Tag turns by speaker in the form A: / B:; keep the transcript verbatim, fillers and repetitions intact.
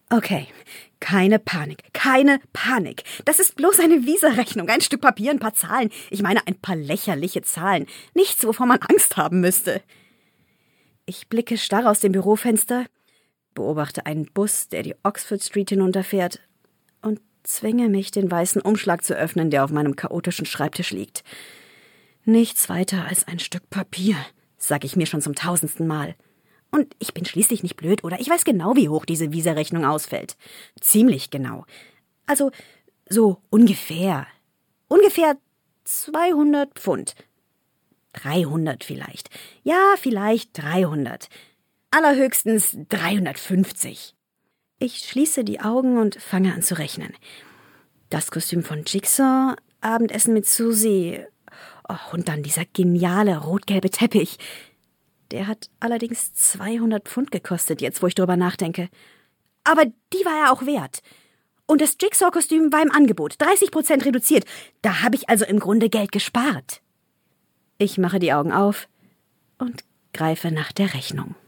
A: Okay, keine Panik, keine Panik. Das ist bloß eine Visa-Rechnung, ein Stück Papier, ein paar Zahlen. Ich meine, ein paar lächerliche Zahlen. Nichts, wovon man Angst haben müsste. Ich blicke starr aus dem Bürofenster, beobachte einen Bus, der die Oxford Street hinunterfährt, und zwinge mich, den weißen Umschlag zu öffnen, der auf meinem chaotischen Schreibtisch liegt. Nichts weiter als ein Stück Papier, sage ich mir schon zum tausendsten Mal. Und ich bin schließlich nicht blöd, oder? Ich weiß genau, wie hoch diese Visa-Rechnung ausfällt. Ziemlich genau. Also, so ungefähr. Ungefähr zweihundert Pfund. dreihundert vielleicht. Ja, vielleicht dreihundert. Allerhöchstens dreihundertfünfzig. Ich schließe die Augen und fange an zu rechnen. Das Kostüm von Jigsaw, Abendessen mit Susie. Oh, und dann dieser geniale rot-gelbe Teppich. Der hat allerdings zweihundert Pfund gekostet, jetzt wo ich drüber nachdenke. Aber die war er auch wert. Und das Jigsaw-Kostüm war im Angebot, dreißig Prozent reduziert. Da habe ich also im Grunde Geld gespart. Ich mache die Augen auf und greife nach der Rechnung.